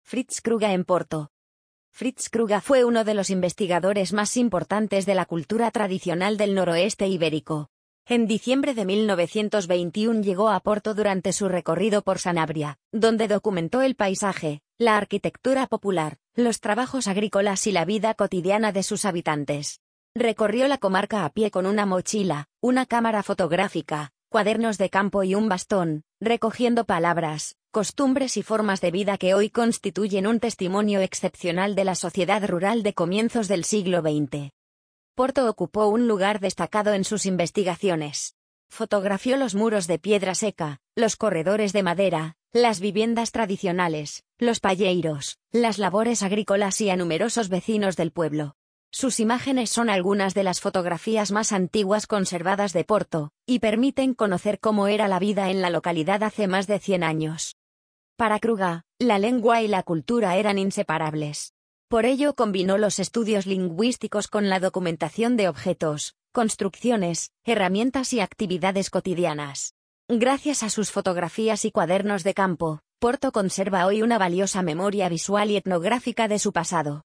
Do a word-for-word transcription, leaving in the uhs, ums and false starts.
Fritz Kruga en Porto. Fritz Kruga fue uno de los investigadores más importantes de la cultura tradicional del noroeste ibérico. En diciembre de mil novecientos veintiuno llegó a Porto durante su recorrido por Sanabria, donde documentó el paisaje, la arquitectura popular, los trabajos agrícolas y la vida cotidiana de sus habitantes. Recorrió la comarca a pie con una mochila, una cámara fotográfica, cuadernos de campo y un bastón, recogiendo palabras, costumbres y formas de vida que hoy constituyen un testimonio excepcional de la sociedad rural de comienzos del siglo veinte. Porto ocupó un lugar destacado en sus investigaciones. Fotografió los muros de piedra seca, los corredores de madera, las viviendas tradicionales, los palleiros, las labores agrícolas y a numerosos vecinos del pueblo. Sus imágenes son algunas de las fotografías más antiguas conservadas de Porto, y permiten conocer cómo era la vida en la localidad hace más de cien años. Para Kruga, la lengua y la cultura eran inseparables. Por ello combinó los estudios lingüísticos con la documentación de objetos, construcciones, herramientas y actividades cotidianas. Gracias a sus fotografías y cuadernos de campo, Porto conserva hoy una valiosa memoria visual y etnográfica de su pasado.